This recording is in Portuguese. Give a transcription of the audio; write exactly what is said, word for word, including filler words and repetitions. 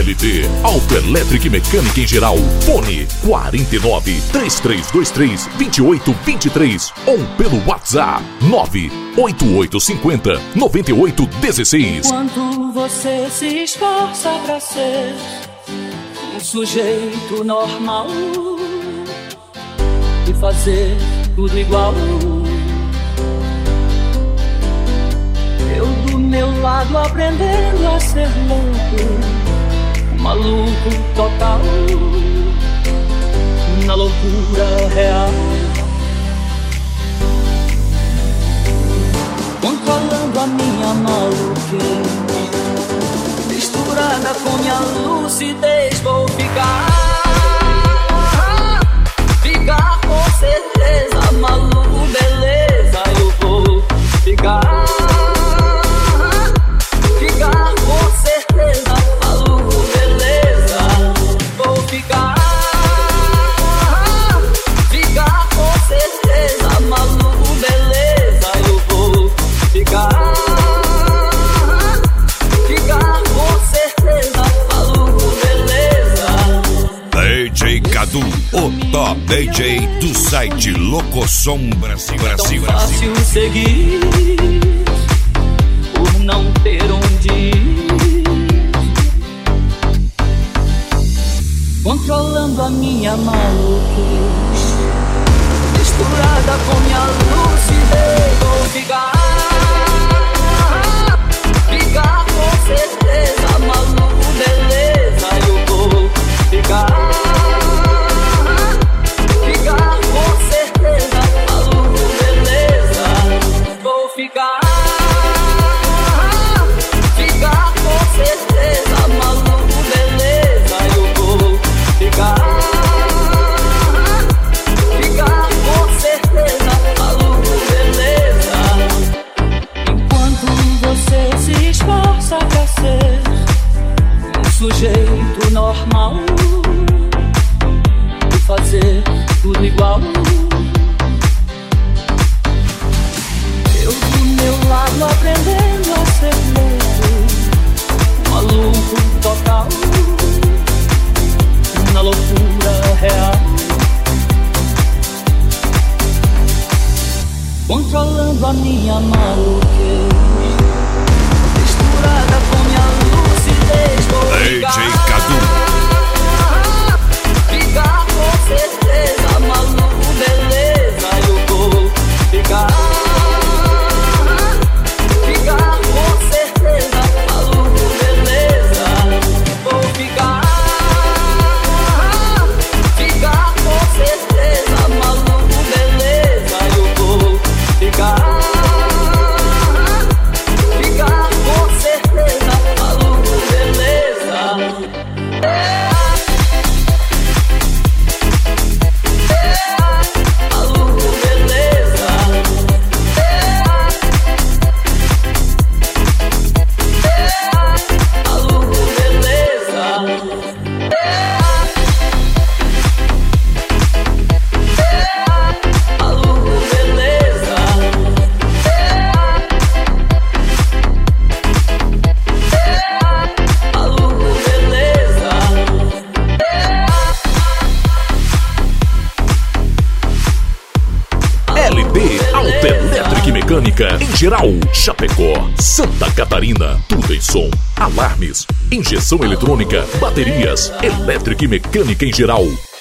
L B, Autoelétrica e Mecânica em geral. Fone quarenta e nove, três três dois três, dois oito dois três ou pelo WhatsApp nove oito oito cinco zero, nove oito um seis. Quando você se esforça pra ser um sujeito normal e fazer tudo igual, eu do meu lado aprendendo a ser louco, maluco total, na loucura real, controlando a minha maluquez, misturada com minha lucidez. Vou ficar, ficar com certeza, maluco, beleza. Eu vou ficar, ficar com certeza, maluco, beleza. Vou ficar, ficar com certeza, maluco, beleza. Eu vou ficar, ficar com certeza, maluco, beleza. D J Cadu, o top D J do site Locosom Brasil. Brasil, Tão fácil Brasil. seguir por não ter onde ir, controlando a minha maluquez, misturada com minha lucidez. Vou ficar, ficar com certeza, maluco, beleza. Eu vou ficar, ficar com certeza, maluco, beleza. Vou ficar, ficar com certeza, maluco, beleza. Eu vou ficar, ficar com certeza, maluco, beleza. Enquanto você se esforça pra ser um sujeito normal e fazer tudo igual, eu do meu lado aprendendo a ser louco, maluco total, na loucura real, controlando a minha maluquez, misturada com minha lucidez. Vou D J ficar, Cadu. ficar com certeza, maluco, beleza. Eu vou ficar, ficar com certeza, maluco, beleza. Vou ficar, ficar com certeza, maluco, beleza. Eu vou ficar, ficar com certeza, maluco, beleza. Maluco, beleza. Maluco, beleza. Maluco, beleza. Maluco, beleza. L B, Autoelétrica e Mecânica em geral. Chapecó, Santa Catarina, tudo em som, alarmes, injeção eletrônica, baterias, elétrica e mecânica em geral.